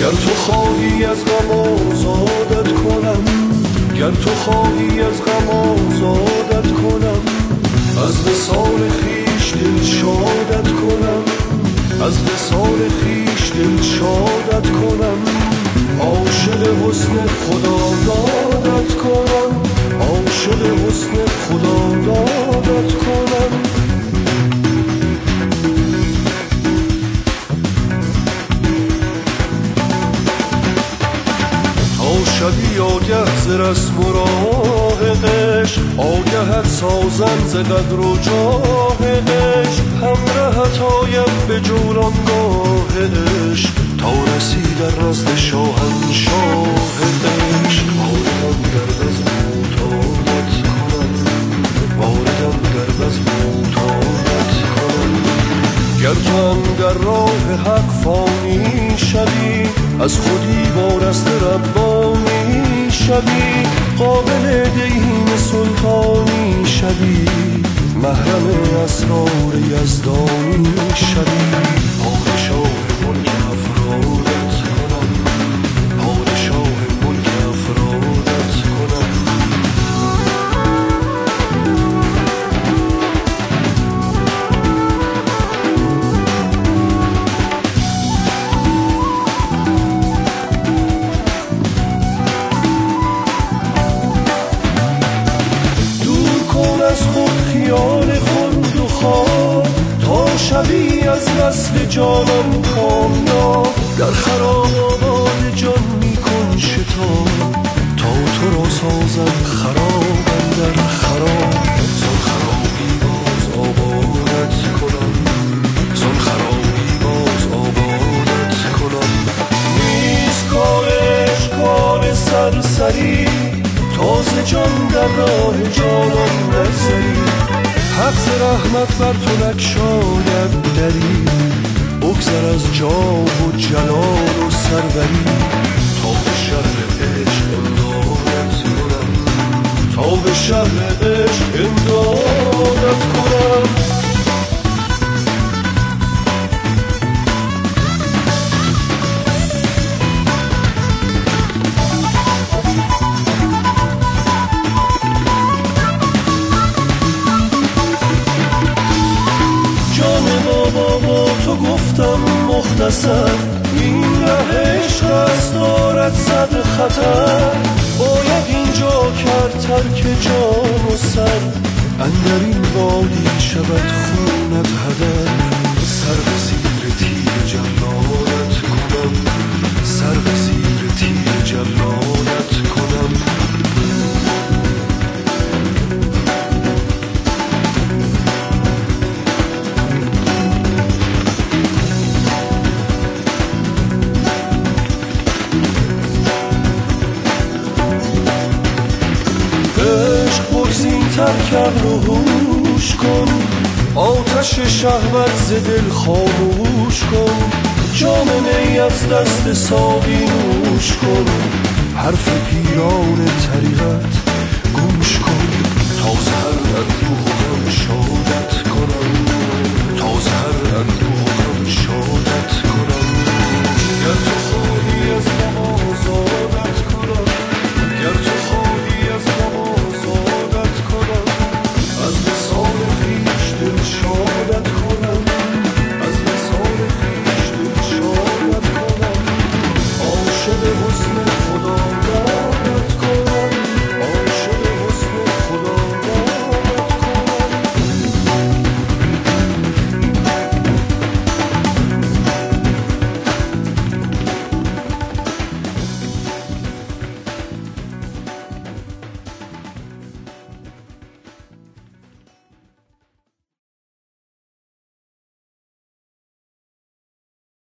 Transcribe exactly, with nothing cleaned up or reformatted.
گر تو خواهی از غم آزادت کنم، گر تو خواهی از غم آزادت کنم، از وصال خویش دل شادت کنم، از وصال خویش دل شادت کنم، عاشق حسن خدا دادت کنم، عاشق حسن خدا دادت کنم. شبی آگه ز رسم و راه عشق، آگهت سازم ز قدر و جاه عشق، همرهت آیم به جولانگاه عشق، تا رسی در نزد شاهنشاه عشق. واردم گر بزم اطاعت کنم، واردم گر بزم اطاعت کنم، گر تو اندر راه حق فانی شوی، از خودی وارسته ربانی شوی، قابل دین سلطانی شوی، محرم اسرار یزدانی شوی. پادشاه ملک افرادت کنم، پادشاه ملک افرادت کنم. خیال خود و خواب، تا شبی از وصل جانم کامیاب، در خراب آباد جان می کن شتاب، تا تو را سازم خراب اندر خراب. زان خرابی باز آبادت کنم، زان خرابی باز آبادت کنم. نیست کارش کار سرسری، تازه جان در راه جانان نگذری، حق ز رحمت بر تو نگشاید دری، بگذر از جاه و جلال و سروری، تا به شهر عشق امدادت کنم، تا به شهر عشق امدادت کنم. تو گفتم مختصر، این ره عشق است دارد صد خطر، باید اینجا کرد ترک جان و سر، اندر این وادی شود خونت هدر. سر به زیر تیر جلادت کنم، سر به زیر تیر جلادت کنم. ترکم رو هوش کن، آتش شهوت ز دل خاموش کن، جام می از دست ساقی نوش کن، حرف پیران طریقت گوش کن، تا سحر در روح و غم شادت